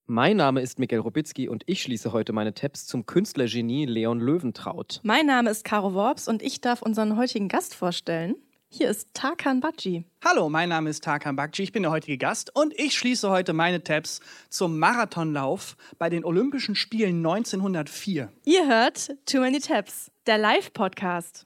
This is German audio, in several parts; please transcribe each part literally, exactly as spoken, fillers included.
Mein Name ist Miguel Robitzky und ich schließe heute meine Tabs zum Künstlergenie Leon Löwentraut. Mein Name ist Caro Worps und ich darf unseren heutigen Gast vorstellen. Hier ist Tarkan Bakci. Hallo, mein Name ist Tarkan Bakci, ich bin der heutige Gast und ich schließe heute meine Tabs zum Marathonlauf bei den Olympischen Spielen neunzehnhundertvier. Ihr hört Too Many Tabs, der Live-Podcast.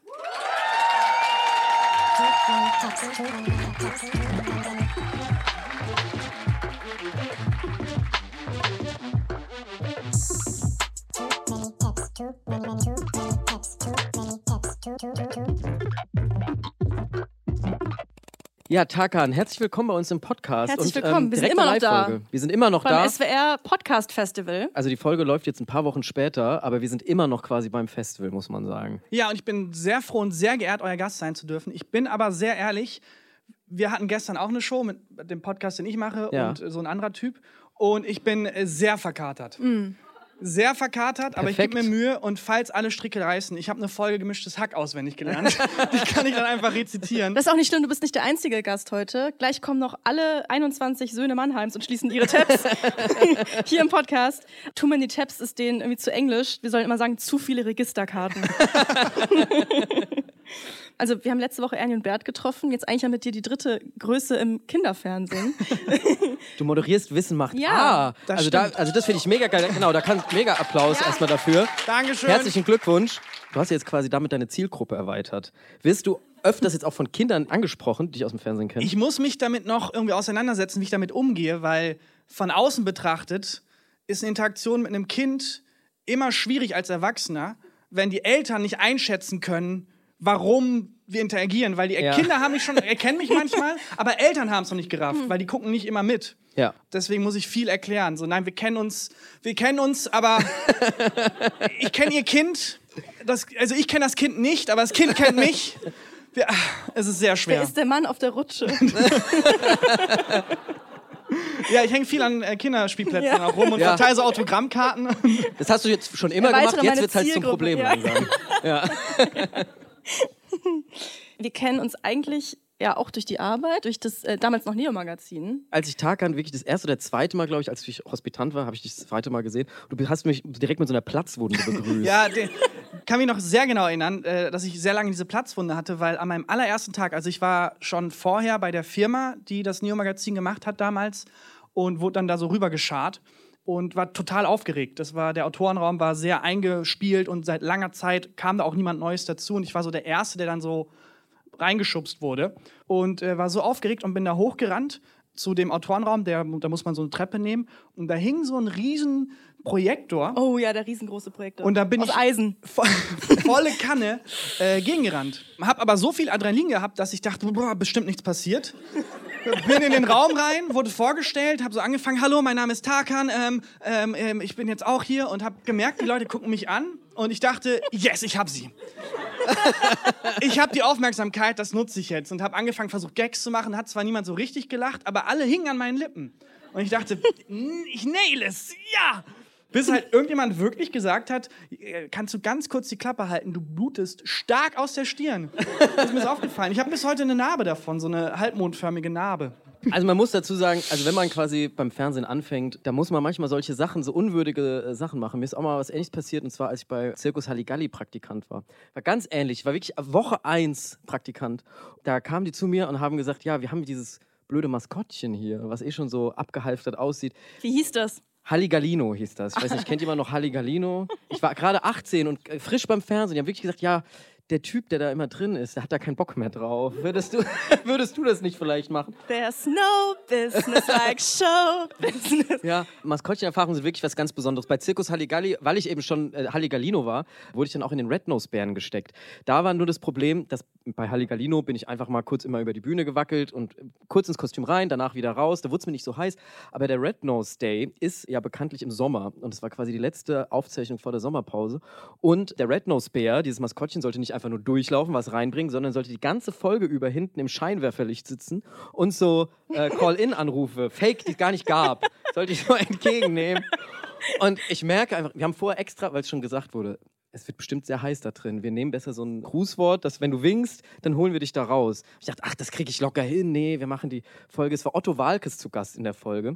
Ja, Tarkan, herzlich willkommen bei uns im Podcast. Herzlich und, willkommen, ähm, wir sind immer noch da. Wir sind immer noch beim da. S W R Podcast Festival. Also die Folge läuft jetzt ein paar Wochen später, aber wir sind immer noch quasi beim Festival, muss man sagen. Ja, und ich bin sehr froh und sehr geehrt, euer Gast sein zu dürfen. Ich bin aber sehr ehrlich, wir hatten gestern auch eine Show mit dem Podcast, den ich mache, Ja. und so ein anderer Typ. Und ich bin äh, sehr verkatert. Mm. Sehr verkatert, aber ich Perfekt. gebe mir Mühe. Und falls alle Stricke reißen, ich habe eine Folge Gemischtes Hack auswendig gelernt. Die kann ich dann einfach rezitieren. Das ist auch nicht schlimm, du bist nicht der einzige Gast heute. Gleich kommen noch alle einundzwanzig Söhne Mannheims und schließen ihre Tabs hier im Podcast. Too Many Tabs ist denen irgendwie zu englisch. Wir sollen immer sagen, zu viele Registerkarten. Also wir haben letzte Woche Ernie und Bert getroffen. Jetzt eigentlich ja mit dir die dritte Größe im Kinderfernsehen. Du moderierst Wissen macht Ja, Ah, das also, da, stimmt. also das finde ich mega geil. Genau, da kann mega Applaus Ja. erstmal dafür. Dankeschön. Herzlichen Glückwunsch. Du hast jetzt quasi damit deine Zielgruppe erweitert. Wirst du öfters jetzt auch von Kindern angesprochen, die dich aus dem Fernsehen kennen? Ich muss mich damit noch irgendwie auseinandersetzen, wie ich damit umgehe, weil von außen betrachtet ist eine Interaktion mit einem Kind immer schwierig als Erwachsener, wenn die Eltern nicht einschätzen können, warum wir interagieren, weil die Ja. Kinder haben mich schon, erkennen mich manchmal, aber Eltern haben es noch nicht gerafft, weil die gucken nicht immer mit. Ja. Deswegen muss ich viel erklären. So, nein, wir kennen uns, wir kennen uns, aber ich kenne ihr Kind. Das, also ich kenne das Kind nicht, aber das Kind kennt mich. Wir, ach, es ist sehr schwer. Wer ist der Mann auf der Rutsche? Ja, ich hänge viel an äh, Kinderspielplätzen Ja. auch rum und Ja. verteile so Autogrammkarten. Das hast du jetzt schon immer Erweitere gemacht, jetzt meine wird es halt zum Zielgruppe, Problem ja. langsam. Ja. Wir kennen uns eigentlich ja auch durch die Arbeit, durch das äh, damals noch Neo-Magazin. Als ich Tarkan wirklich das erste oder zweite Mal, glaube ich, als ich Hospitant war, habe ich dich das zweite Mal gesehen. Du hast mich direkt mit so einer Platzwunde begrüßt. Ja, den, kann mich noch sehr genau erinnern, äh, dass ich sehr lange diese Platzwunde hatte, weil an meinem allerersten Tag, also ich war schon vorher bei der Firma, die das Neo-Magazin gemacht hat damals und wurde dann da so rübergeschart und war total aufgeregt. Das war, der Autorenraum war sehr eingespielt und seit langer Zeit kam da auch niemand Neues dazu und ich war so der Erste, der dann so reingeschubst wurde und äh, war so aufgeregt und bin da hochgerannt zu dem Autorenraum, der, da muss man so eine Treppe nehmen und da hing so ein riesen Projektor. Oh ja, der riesengroße Projektor. Und da bin Aus ich Eisen. vo- volle Kanne äh, gegengerannt. Hab aber so viel Adrenalin gehabt, dass ich dachte, boah, bestimmt nichts passiert. Bin in den Raum rein, wurde vorgestellt, habe so angefangen, hallo, mein Name ist Tarkan, ähm, ähm, ähm, ich bin jetzt auch hier und habe gemerkt, die Leute gucken mich an und ich dachte, yes, ich hab sie. Ich habe die Aufmerksamkeit, das nutze ich jetzt und habe angefangen, versucht Gags zu machen, hat zwar niemand so richtig gelacht, aber alle hingen an meinen Lippen. Und ich dachte, ich nail es, ja! Bis halt irgendjemand wirklich gesagt hat, äh, kannst du ganz kurz die Klappe halten, du blutest stark aus der Stirn. Das ist mir so aufgefallen. Ich habe bis heute eine Narbe davon, so eine halbmondförmige Narbe. Also man muss dazu sagen, also wenn man quasi beim Fernsehen anfängt, da muss man manchmal solche Sachen, so unwürdige äh, Sachen machen. Mir ist auch mal was Ähnliches passiert, und zwar als ich bei Circus Halligalli Praktikant war. War ganz ähnlich, ich war wirklich Woche eins Praktikant. Da kamen die zu mir und haben gesagt, ja, wir haben dieses blöde Maskottchen hier, was eh schon so abgehalftert aussieht. Wie hieß das? Halligalino hieß das. Ich weiß nicht, kennt jemand noch Halligalino? Ich war gerade achtzehn und äh, frisch beim Fernsehen. Die haben wirklich gesagt, ja, der Typ, der da immer drin ist, der hat da keinen Bock mehr drauf. Würdest du, würdest du das nicht vielleicht machen? There's no business like show business. Ja, Maskottchenerfahrungen sind wirklich was ganz Besonderes. Bei Circus Halligalli, weil ich eben schon äh, Halligalino war, wurde ich dann auch in den Red-Nose-Bären gesteckt. Da war nur das Problem, dass bei Halligalino bin ich einfach mal kurz immer über die Bühne gewackelt und äh, kurz ins Kostüm rein, danach wieder raus. Da wurde es mir nicht so heiß. Aber der Red-Nose-Day ist ja bekanntlich im Sommer. Und es war quasi die letzte Aufzeichnung vor der Sommerpause. Und der Red-Nose-Bär, dieses Maskottchen, sollte nicht einfach nur durchlaufen, was reinbringen, sondern sollte die ganze Folge über hinten im Scheinwerferlicht sitzen und so äh, Call-In-Anrufe, Fake, die es gar nicht gab, sollte ich so entgegennehmen. Und ich merke einfach, wir haben vorher extra, weil es schon gesagt wurde, es wird bestimmt sehr heiß da drin. Wir nehmen besser so ein Grußwort, dass wenn du winkst, dann holen wir dich da raus. Ich dachte, ach, das kriege ich locker hin. Nee, wir machen die Folge. Es war Otto Waalkes zu Gast in der Folge.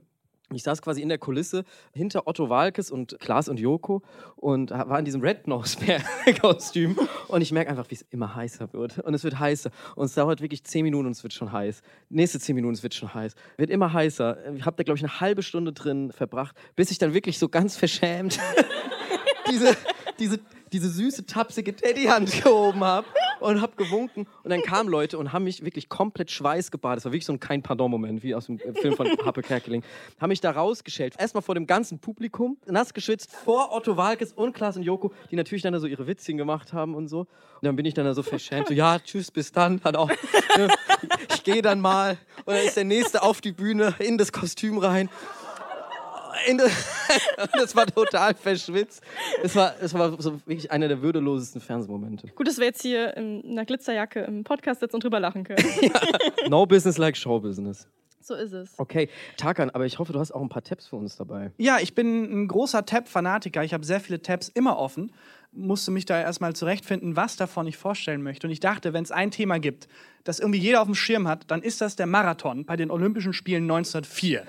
Ich saß quasi in der Kulisse hinter Otto Waalkes und Klaas und Joko und war in diesem Red-Nose-Kostüm. Und ich merke einfach, wie es immer heißer wird. Und es wird heißer. Und es dauert wirklich zehn Minuten und es wird schon heiß. Nächste zehn Minuten, es wird schon heiß. Wird immer heißer. Ich habe da, glaube ich, eine halbe Stunde drin verbracht, bis ich dann wirklich so ganz verschämt diese, diese, diese süße, tapsige Teddyhand gehoben habe und habe gewunken. Und dann kamen Leute und haben mich wirklich komplett schweißgebadet. Das war wirklich so ein Kein-Pardon-Moment, wie aus dem Film von Happe Kerkeling. Haben mich da rausgeschält. Erstmal vor dem ganzen Publikum, nass geschwitzt, vor Otto Waalkes und Klaas und Joko, die natürlich dann da so ihre Witzchen gemacht haben und so. Und dann bin ich dann da so verschämt. So, ja, tschüss, bis dann. Hat auch, ne, ich gehe dann mal. Und dann ist der Nächste auf die Bühne, in das Kostüm rein. Das war total verschwitzt. Das war, das war so wirklich einer der würdelosesten Fernsehmomente. Gut, dass wir jetzt hier in einer Glitzerjacke im Podcast sitzen und drüber lachen können. Ja. No business like show business. So ist es. Okay, Tarkan, aber ich hoffe, du hast auch ein paar Tabs für uns dabei. Ja, ich bin ein großer Tab-Fanatiker. Ich habe sehr viele Tabs immer offen. Musste mich da erstmal zurechtfinden, was davon ich vorstellen möchte. Und ich dachte, wenn es ein Thema gibt, das irgendwie jeder auf dem Schirm hat, dann ist das der Marathon bei den Olympischen Spielen neunzehnhundertvier.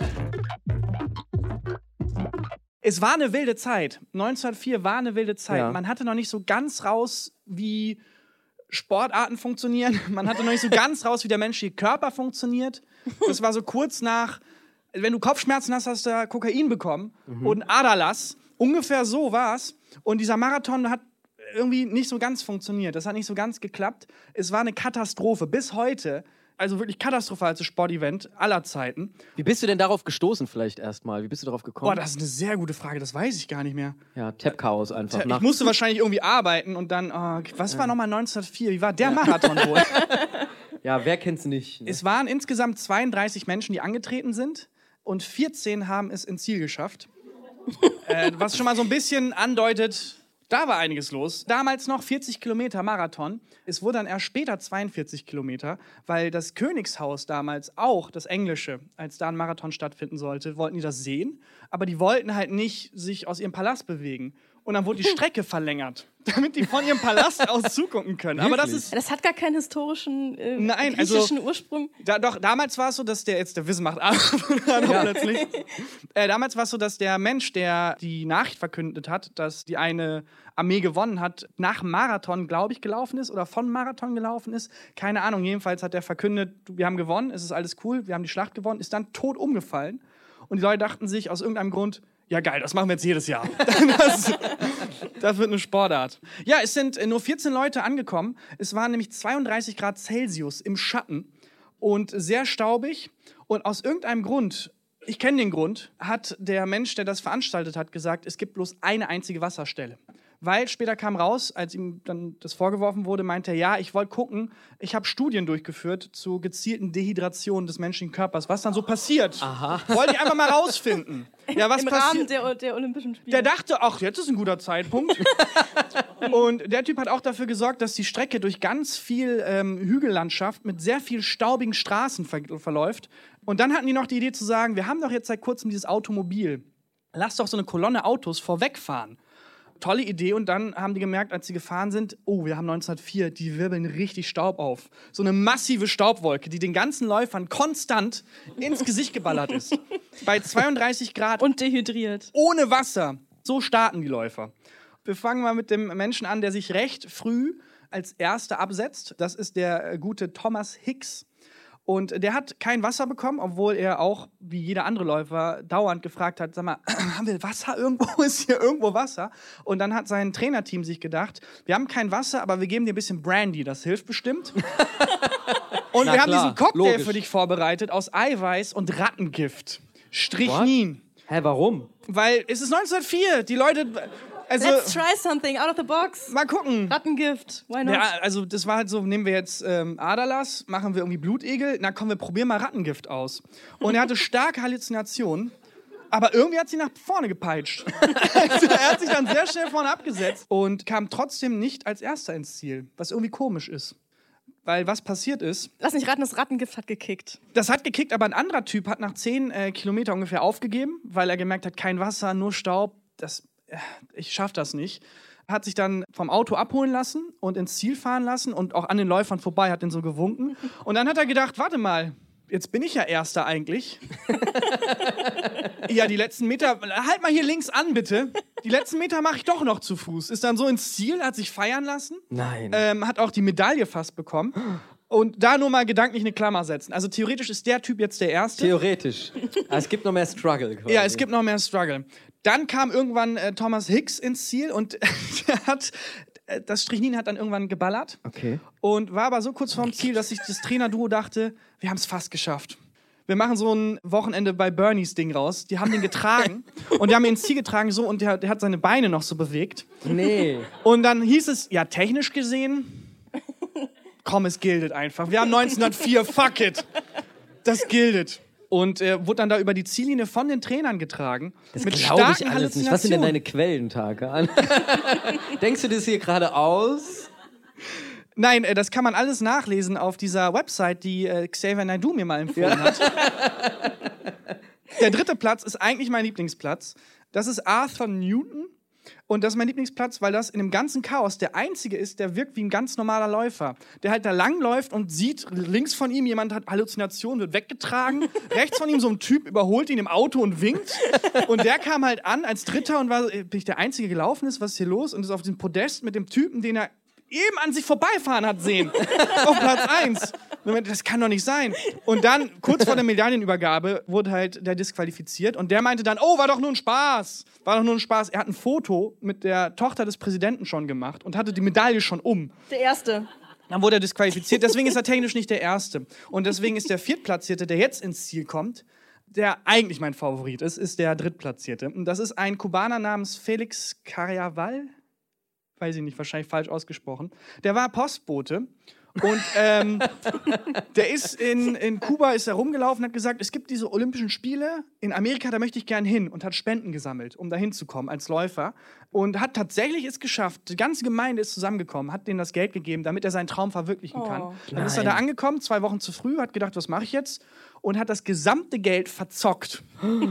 Es war eine wilde Zeit. neunzehnhundertvier war eine wilde Zeit. Ja. Man hatte noch nicht so ganz raus, wie Sportarten funktionieren. Man hatte noch nicht so ganz raus, wie der menschliche Körper funktioniert. Das war so kurz nach, wenn du Kopfschmerzen hast, hast du Kokain bekommen mhm. und Aderlass. Ungefähr so war's. Und dieser Marathon hat irgendwie nicht so ganz funktioniert. Das hat nicht so ganz geklappt. Es war eine Katastrophe. Bis heute. Also wirklich katastrophalste Sportevent aller Zeiten. Wie bist du denn darauf gestoßen vielleicht erstmal? Wie bist du darauf gekommen? Boah, das ist eine sehr gute Frage, das weiß ich gar nicht mehr. Ja, Tab-Chaos einfach. Ich musste wahrscheinlich irgendwie arbeiten und dann, oh, was war nochmal neunzehnhundertvier? Wie war der Marathon wohl? Ja, wer kennt's nicht? Ne? Es waren insgesamt zweiunddreißig Menschen, die angetreten sind und vierzehn haben es ins Ziel geschafft. äh, was schon mal so ein bisschen andeutet, da war einiges los. Damals noch vierzig Kilometer Marathon. Es wurde dann erst später zweiundvierzig Kilometer, weil das Königshaus damals auch, das Englische, als da ein Marathon stattfinden sollte, wollten die das sehen. Aber die wollten halt nicht sich aus ihrem Palast bewegen. Und dann wurde die Strecke verlängert, damit die von ihrem Palast aus zugucken können. Aber das ist... Das hat gar keinen historischen, äh, Nein, griechischen also, Ursprung. Da, doch, damals war es so, dass der... Jetzt der Wissen macht ab. ja. plötzlich. Äh, damals war es so, dass der Mensch, der die Nachricht verkündet hat, dass die eine Armee gewonnen hat, nach Marathon, glaube ich, gelaufen ist oder von Marathon gelaufen ist. Keine Ahnung, jedenfalls hat er verkündet, wir haben gewonnen, es ist alles cool, wir haben die Schlacht gewonnen, ist dann tot umgefallen. Und die Leute dachten sich aus irgendeinem Grund, ja geil, das machen wir jetzt jedes Jahr. das, das wird eine Sportart. Ja, es sind nur vierzehn Leute angekommen. Es waren nämlich zweiunddreißig Grad Celsius im Schatten und sehr staubig. Und aus irgendeinem Grund, ich kenne den Grund, hat der Mensch, der das veranstaltet hat, gesagt, es gibt bloß eine einzige Wasserstelle. Weil später kam raus, als ihm dann das vorgeworfen wurde, meinte er, ja, ich wollte gucken, ich habe Studien durchgeführt zu gezielten Dehydrationen des menschlichen Körpers, was dann so passiert. Aha. Wollte ich einfach mal rausfinden. Ja, was Im Rahmen der, der Olympischen Spiele. Der dachte, ach, jetzt ist ein guter Zeitpunkt. Und der Typ hat auch dafür gesorgt, dass die Strecke durch ganz viel ähm, Hügellandschaft mit sehr viel staubigen Straßen ver- verläuft. Und dann hatten die noch die Idee zu sagen, wir haben doch jetzt seit kurzem dieses Automobil. Lass doch so eine Kolonne Autos vorwegfahren. Tolle Idee. Und dann haben die gemerkt, als sie gefahren sind, oh, wir haben neunzehnhundertvier, die wirbeln richtig Staub auf. So eine massive Staubwolke, die den ganzen Läufern konstant ins Gesicht geballert ist. Bei zweiunddreißig Grad. Und dehydriert. Ohne Wasser. So starten die Läufer. Wir fangen mal mit dem Menschen an, der sich recht früh als Erster absetzt. Das ist der gute Thomas Hicks. Und der hat kein Wasser bekommen, obwohl er auch, wie jeder andere Läufer, dauernd gefragt hat, sag mal, haben wir Wasser irgendwo? Ist hier irgendwo Wasser? Und dann hat sein Trainerteam sich gedacht, wir haben kein Wasser, aber wir geben dir ein bisschen Brandy, das hilft bestimmt. Und Na wir haben klar, diesen Cocktail logisch. für dich vorbereitet aus Eiweiß und Rattengift. Strychnin. Hä, warum? Weil es ist neunzehnhundertvier, die Leute... Also, Let's try something out of the box. mal gucken. Rattengift, why not? Ja, also das war halt so, nehmen wir jetzt ähm, Aderlass, machen wir irgendwie Blutegel, na komm, wir probieren mal Rattengift aus. Und er hatte starke Halluzinationen, aber irgendwie hat sie nach vorne gepeitscht. Also, er hat sich dann sehr schnell vorne abgesetzt und kam trotzdem nicht als Erster ins Ziel, was irgendwie komisch ist. Weil was passiert ist, Lass mich raten, das Rattengift hat gekickt. das hat gekickt, aber ein anderer Typ hat nach zehn äh, Kilometer ungefähr aufgegeben, weil er gemerkt hat, kein Wasser, nur Staub, das... ich schaff das nicht, hat sich dann vom Auto abholen lassen und ins Ziel fahren lassen und auch an den Läufern vorbei, hat den so gewunken. Und dann hat er gedacht, warte mal, jetzt bin ich ja Erster eigentlich. Ja, die letzten Meter, halt mal hier links an, bitte. Die letzten Meter mache ich doch noch zu Fuß. Ist dann so ins Ziel, hat sich feiern lassen. Nein. Ähm, hat auch die Medaille fast bekommen. Und da nur mal gedanklich eine Klammer setzen. Also theoretisch ist der Typ jetzt der Erste. Theoretisch. Aber es gibt noch mehr Struggle. Quasi. Ja, es gibt noch mehr Struggle. Dann kam irgendwann äh, Thomas Hicks ins Ziel und der hat, äh, das Strichnin hat dann irgendwann geballert. Okay. Und war aber so kurz vorm Ziel, dass sich das Trainerduo dachte, wir haben es fast geschafft. Wir machen so ein Wochenende bei Bernies Ding raus. Die haben den getragen und die haben ihn ins Ziel getragen so und der, der hat seine Beine noch so bewegt. Nee. Und dann hieß es, ja, technisch gesehen, komm, es gildet einfach. Wir haben neunzehnhundertvier, fuck it. Das gildet. Und äh, wurde dann da über die Ziellinie von den Trainern getragen. Das mit glaube ich starken alles nicht. Was sind denn deine Quellen, Tarkan? Denkst du das hier gerade aus? Nein, äh, das kann man alles nachlesen auf dieser Website, die äh, Xavier Naidoo mir mal empfohlen ja. hat. Der dritte Platz ist eigentlich mein Lieblingsplatz. Das ist Arthur Newton. Und das ist mein Lieblingsplatz, weil das in dem ganzen Chaos der einzige ist, der wirkt wie ein ganz normaler Läufer. Der halt da langläuft und sieht, links von ihm jemand hat Halluzinationen, wird weggetragen. Rechts von ihm so ein Typ überholt ihn im Auto und winkt. Und der kam halt an als Dritter und war, bin ich der Einzige gelaufen ist, was ist hier los? Und ist auf diesem Podest mit dem Typen, den er eben an sich vorbeifahren hat sehen. Auf Platz eins. Das kann doch nicht sein. Und dann, kurz vor der Medaillenübergabe, wurde halt der disqualifiziert. Und der meinte dann, oh, war doch nur ein Spaß. War doch nur ein Spaß. Er hat ein Foto mit der Tochter des Präsidenten schon gemacht und hatte die Medaille schon um. Der Erste. Dann wurde er disqualifiziert. Deswegen ist er technisch nicht der Erste. Und deswegen ist der Viertplatzierte, der jetzt ins Ziel kommt, der eigentlich mein Favorit ist, ist der Drittplatzierte. Und das ist ein Kubaner namens Felix Carriaval. Weiß ich nicht, wahrscheinlich falsch ausgesprochen. Der war Postbote und ähm, der ist in, in Kuba ist er rumgelaufen und hat gesagt, es gibt diese Olympischen Spiele in Amerika, da möchte ich gern hin und hat Spenden gesammelt, um da hinzukommen als Läufer und hat tatsächlich es geschafft. Die ganze Gemeinde ist zusammengekommen, hat denen das Geld gegeben, damit er seinen Traum verwirklichen kann. Oh. Dann ist er da angekommen, zwei Wochen zu früh, hat gedacht, was mache ich jetzt? Und hat das gesamte Geld verzockt.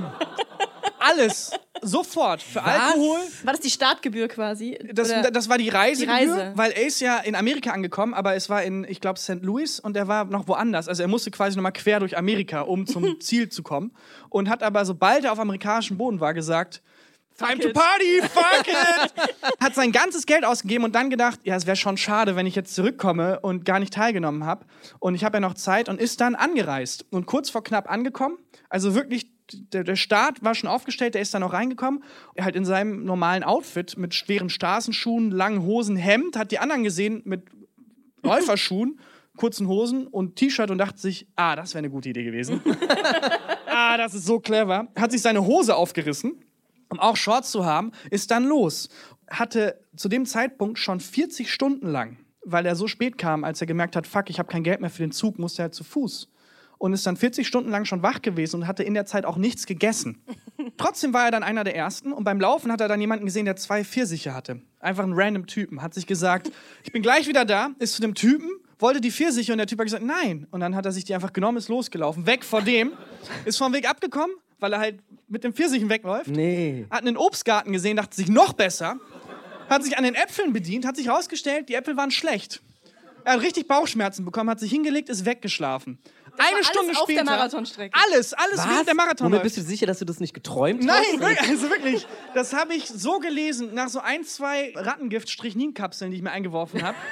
Alles. Sofort. Für Was? Alkohol. War das die Startgebühr quasi? Das, Oder? das war die Reisegebühr, Die Reise. weil er ist ja in Amerika angekommen, aber es war in, ich glaube, Sankt Louis und er war noch woanders. Also er musste quasi nochmal quer durch Amerika, um zum Ziel zu kommen. Und hat aber, sobald er auf amerikanischem Boden war, gesagt, Time Fuck to it. party, fuck it! Hat sein ganzes Geld ausgegeben und dann gedacht, ja, es wäre schon schade, wenn ich jetzt zurückkomme und gar nicht teilgenommen habe. Und ich habe ja noch Zeit und ist dann angereist. Und kurz vor knapp angekommen, also wirklich, der, der Start war schon aufgestellt, der ist dann auch reingekommen. Er halt in seinem normalen Outfit mit schweren Straßenschuhen, langen Hosen, Hemd, hat die anderen gesehen mit Läuferschuhen, kurzen Hosen und T-Shirt und dachte sich, ah, das wäre eine gute Idee gewesen. Ah, das ist so clever. Hat sich seine Hose aufgerissen, um auch Shorts zu haben, ist dann los. Hatte zu dem Zeitpunkt schon vierzig Stunden lang, weil er so spät kam, als er gemerkt hat, fuck, ich habe kein Geld mehr für den Zug, musste er zu Fuß. Und ist dann vierzig Stunden lang schon wach gewesen und hatte in der Zeit auch nichts gegessen. Trotzdem war er dann einer der Ersten und beim Laufen hat er dann jemanden gesehen, der zwei Pfirsiche hatte. Einfach einen random Typen. Hat sich gesagt, ich bin gleich wieder da, ist zu dem Typen, wollte die Pfirsiche und der Typ hat gesagt, nein. Und dann hat er sich die einfach genommen, ist losgelaufen, weg vor dem, ist vom Weg abgekommen, weil er halt mit den Pfirsichen wegläuft. Nee. Hat einen Obstgarten gesehen, dachte sich, noch besser. Hat sich an den Äpfeln bedient, hat sich herausgestellt, die Äpfel waren schlecht. Er hat richtig Bauchschmerzen bekommen, hat sich hingelegt, ist weggeschlafen. Das Eine war Stunde alles auf später. der Marathonstrecke. Alles, alles Was? während der Marathon. Moment, bist du sicher, dass du das nicht geträumt Nein, hast? wirklich, also wirklich. Das habe ich so gelesen, nach so ein, zwei Rattengift-Strychnin-Kapseln, die ich mir eingeworfen habe.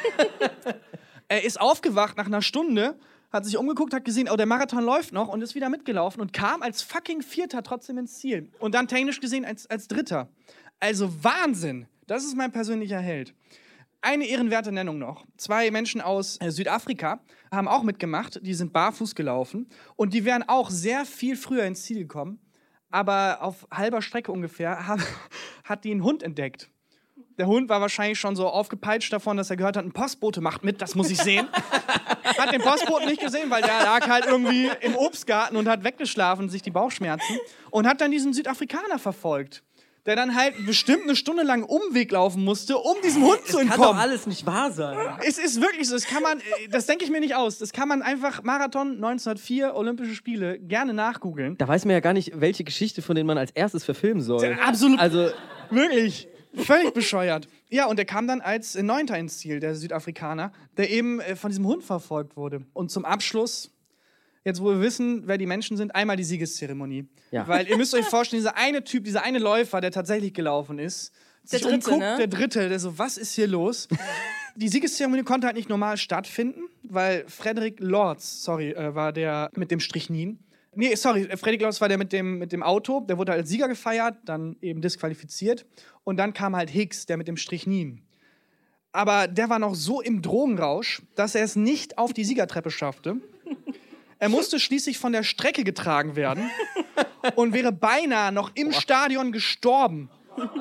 Er ist aufgewacht nach einer Stunde, hat sich umgeguckt, hat gesehen, oh, der Marathon läuft noch und ist wieder mitgelaufen und kam als fucking Vierter trotzdem ins Ziel. Und dann technisch gesehen als, als Dritter. Also Wahnsinn. Das ist mein persönlicher Held. Eine ehrenwerte Nennung noch. Zwei Menschen aus äh, Südafrika haben auch mitgemacht. Die sind barfuß gelaufen. Und die wären auch sehr viel früher ins Ziel gekommen. Aber auf halber Strecke ungefähr haben, hat die einen Hund entdeckt. Der Hund war wahrscheinlich schon so aufgepeitscht davon, dass er gehört hat, ein Postbote macht mit, das muss ich sehen. Hat den Postboten nicht gesehen, weil der lag halt irgendwie im Obstgarten und hat weggeschlafen, sich die Bauchschmerzen. Und hat dann diesen Südafrikaner verfolgt, der dann halt bestimmt eine Stunde lang Umweg laufen musste, um diesem Hund zu entkommen. Das kann doch alles nicht wahr sein. Es ist wirklich so, das kann man, das denke ich mir nicht aus. Das kann man einfach Marathon neunzehnhundertvier, Olympische Spiele, gerne nachgoogeln. Da weiß man ja gar nicht, welche Geschichte von denen man als erstes verfilmen soll. Absolut. Also, Wirklich. Völlig bescheuert. Ja, und der kam dann als Neunter ins Ziel, der Südafrikaner, der eben äh, von diesem Hund verfolgt wurde. Und zum Abschluss, jetzt wo wir wissen, wer die Menschen sind, einmal die Siegeszeremonie. Ja. Weil ihr müsst euch vorstellen, dieser eine Typ, dieser eine Läufer, der tatsächlich gelaufen ist, Der sich Dritte, umguckt, ne? der Dritte, der so, was ist hier los? Die Siegeszeremonie konnte halt nicht normal stattfinden, weil Frederick Lords, sorry, äh, war der mit dem Strychnin. Nee, sorry, Frederick Lords war der mit dem, mit dem Auto, der wurde halt als Sieger gefeiert, dann eben disqualifiziert. Und dann kam halt Hicks, der mit dem Strychnin. Aber der war noch so im Drogenrausch, dass er es nicht auf die Siegertreppe schaffte. Er musste schließlich von der Strecke getragen werden und wäre beinahe noch im Stadion gestorben.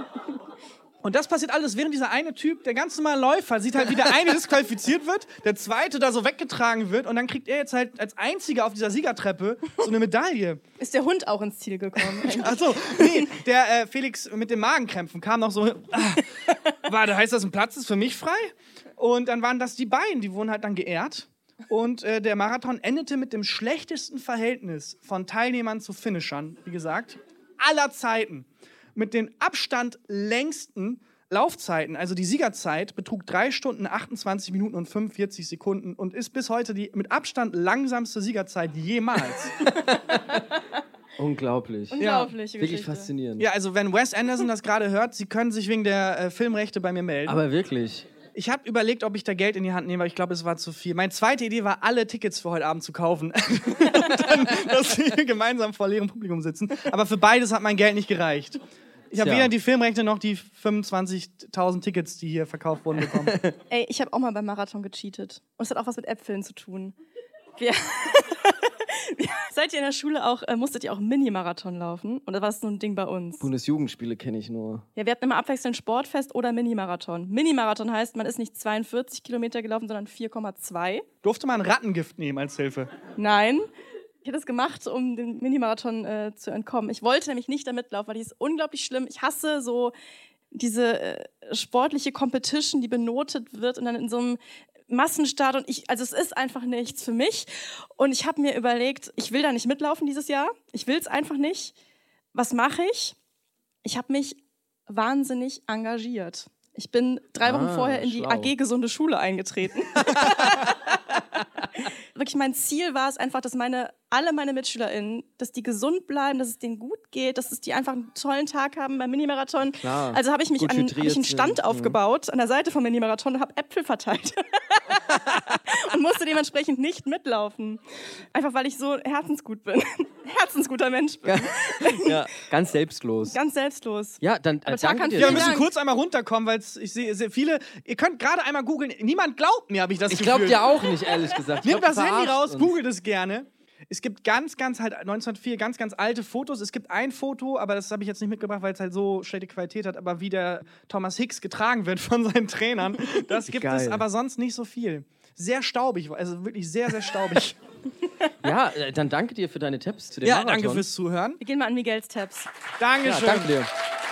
Und das passiert alles, während dieser eine Typ, der ganz normale Läufer, sieht halt, wie der eine disqualifiziert wird, der zweite da so weggetragen wird und dann kriegt er jetzt halt als Einziger auf dieser Siegertreppe so eine Medaille. Ist der Hund auch ins Ziel gekommen? Achso, nee, der äh, Felix mit den Magenkrämpfen kam noch so, ah, warte, heißt das, ein Platz ist für mich frei? Und dann waren das die beiden, die wurden halt dann geehrt. Und äh, der Marathon endete mit dem schlechtesten Verhältnis von Teilnehmern zu Finishern, wie gesagt, aller Zeiten. Mit den Abstand längsten Laufzeiten, also die Siegerzeit, betrug drei Stunden, achtundzwanzig Minuten und fünfundvierzig Sekunden und ist bis heute die mit Abstand langsamste Siegerzeit jemals. Unglaublich. Unglaubliche Wirklich Geschichte. faszinierend. Ja, also wenn Wes Anderson das gerade hört, Sie können sich wegen der äh, Filmrechte bei mir melden. Aber wirklich. Ich habe überlegt, ob ich da Geld in die Hand nehme, aber ich glaube, es war zu viel. Meine zweite Idee war, alle Tickets für heute Abend zu kaufen. Dann, dass wir gemeinsam vor leerem Publikum sitzen. Aber für beides hat mein Geld nicht gereicht. Ich habe Tja. weder die Filmrechte noch die fünfundzwanzigtausend Tickets, die hier verkauft wurden, bekommen. Ey, ich habe auch mal beim Marathon gecheatet. Und es hat auch was mit Äpfeln zu tun. Wir Seid ihr in der Schule auch, äh, musstet ihr auch Mini-Marathon laufen? Oder war es so ein Ding bei uns? Bundesjugendspiele kenne ich nur. Ja, wir hatten immer abwechselnd Sportfest oder Mini-Marathon. Mini-Marathon heißt, man ist nicht zweiundvierzig Kilometer gelaufen, sondern vier Komma zwei. Durfte man Rattengift nehmen als Hilfe? Nein. Ich hätte es gemacht, um dem Minimarathon äh, zu entkommen. Ich wollte nämlich nicht da mitlaufen, weil die ist unglaublich schlimm. Ich hasse so diese äh, sportliche Competition, die benotet wird und dann in so einem Massenstart. Und ich, also es ist einfach nichts für mich. Und ich habe mir überlegt, ich will da nicht mitlaufen dieses Jahr. Ich will es einfach nicht. Was mache ich? Ich habe mich wahnsinnig engagiert. Ich bin drei Wochen Ah, vorher in die schlau. A G Gesunde Schule eingetreten. Wirklich mein Ziel war es einfach, dass meine, alle meine MitschülerInnen, dass die gesund bleiben, dass es denen gut geht, dass es die einfach einen tollen Tag haben beim Minimarathon. Klar, Also habe ich mich gut an, hab hydriert ich einen Stand sind. aufgebaut an der Seite vom Minimarathon und habe Äpfel verteilt. Und musste dementsprechend nicht mitlaufen. Einfach weil ich so herzensgut bin. Herzensguter Mensch bin. Ja, ganz selbstlos. Ganz selbstlos. Ja, dann Aber äh, danke Tarkan, dir. Ja, wir Vielen müssen Dank. kurz einmal runterkommen, weil ich sehe sehr viele. Ihr könnt gerade einmal googeln. Niemand glaubt mir, habe ich das Ich Gefühl. glaube dir auch nicht, ehrlich gesagt. Ich Nehmt glaub, das du Handy verarschst raus, uns. googelt es gerne. Es gibt ganz, ganz halt neunzehnhundertvier ganz, ganz alte Fotos. Es gibt ein Foto, aber das habe ich jetzt nicht mitgebracht, weil es halt so schlechte Qualität hat. Aber wie der Thomas Hicks getragen wird von seinen Trainern, das gibt Geil. es aber sonst nicht so viel. Sehr staubig, also wirklich sehr, sehr staubig. Ja, äh, dann danke dir für deine Tipps zu dem Ja, Marathon. danke fürs Zuhören. Wir gehen mal an Miguels Tabs. Ja, Dankeschön. danke dir.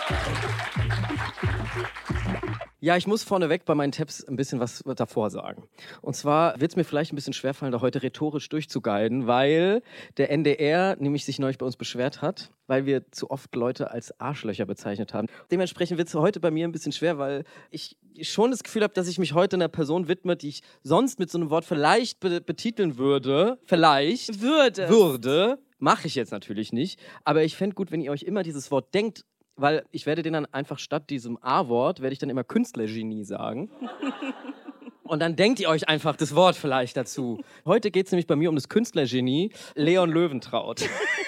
Ja, ich muss vorneweg bei meinen Tabs ein bisschen was davor sagen. Und zwar wird es mir vielleicht ein bisschen schwerfallen, da heute rhetorisch durchzuguiden, weil der N D R nämlich sich neulich bei uns beschwert hat, weil wir zu oft Leute als Arschlöcher bezeichnet haben. Dementsprechend wird es heute bei mir ein bisschen schwer, weil ich schon das Gefühl habe, dass ich mich heute einer Person widme, die ich sonst mit so einem Wort vielleicht be- betiteln würde. Vielleicht. Würde. Würde. Mache ich jetzt natürlich nicht. Aber ich fände gut, wenn ihr euch immer dieses Wort denkt, weil ich werde den dann einfach statt diesem A-Wort, werde ich dann immer Künstlergenie sagen. Und dann denkt ihr euch einfach das Wort vielleicht dazu. Heute geht es nämlich bei mir um das Künstlergenie Leon Löwentraut.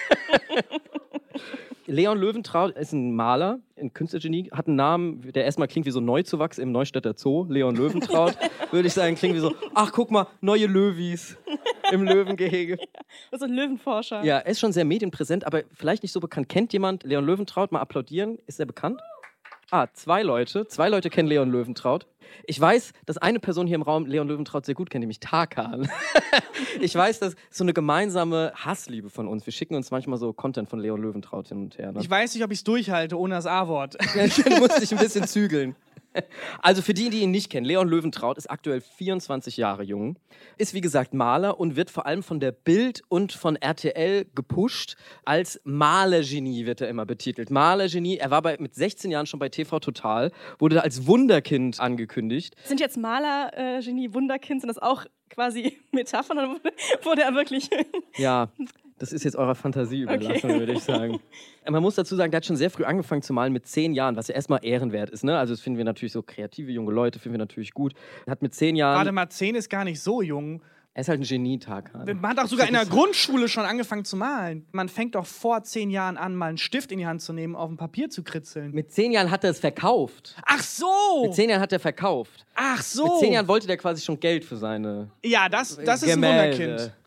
Leon Löwentraut ist ein Maler, ein Künstlergenie, hat einen Namen, der erstmal klingt wie so Neuzuwachs im Neustädter Zoo. Leon Löwentraut, würde ich sagen, klingt wie so, ach guck mal, neue Löwis im Löwengehege. Das ist ein Löwenforscher. Ja, er ist schon sehr medienpräsent, aber vielleicht nicht so bekannt. Kennt jemand Leon Löwentraut? Mal applaudieren. Ist er bekannt? Ah, zwei Leute. Zwei Leute kennen Leon Löwentraut. Ich weiß, dass eine Person hier im Raum Leon Löwentraut sehr gut kennt, nämlich Tarkan. Ich weiß, das ist so eine gemeinsame Hassliebe von uns. Wir schicken uns manchmal so Content von Leon Löwentraut hin und her. Ne? Ich weiß nicht, ob ich es durchhalte ohne das A-Wort. Dann musste ich ein bisschen zügeln. Also für die, die ihn nicht kennen, Leon Löwentraut ist aktuell vierundzwanzig Jahre jung, ist wie gesagt Maler und wird vor allem von der Bild und von R T L gepusht. Als Malergenie wird er immer betitelt. Malergenie, er war bei, mit sechzehn Jahren schon bei T V Total, wurde als Wunderkind angekündigt. Sind jetzt Maler, äh, Genie, Wunderkind, sind das auch quasi Metaphern oder wurde er wirklich... Ja, das ist jetzt eurer Fantasie überlassen, okay. würde ich sagen. Man muss dazu sagen, der hat schon sehr früh angefangen zu malen, mit zehn Jahren, was ja erstmal ehrenwert ist. Ne? Also das finden wir natürlich so, kreative junge Leute finden wir natürlich gut. Hat mit zehn Jahren... Warte mal, zehn ist gar nicht so jung. Er ist halt ein Genietag. Man hat auch sogar in der Grundschule schon angefangen zu malen. Man fängt doch vor zehn Jahren an, mal einen Stift in die Hand zu nehmen, auf dem Papier zu kritzeln. Mit zehn Jahren hat er es verkauft. Ach so! Mit zehn Jahren hat er verkauft. Ach so! Mit zehn Jahren wollte der quasi schon Geld für seine Ja, das, das ist Gemälde. ein Wunderkind.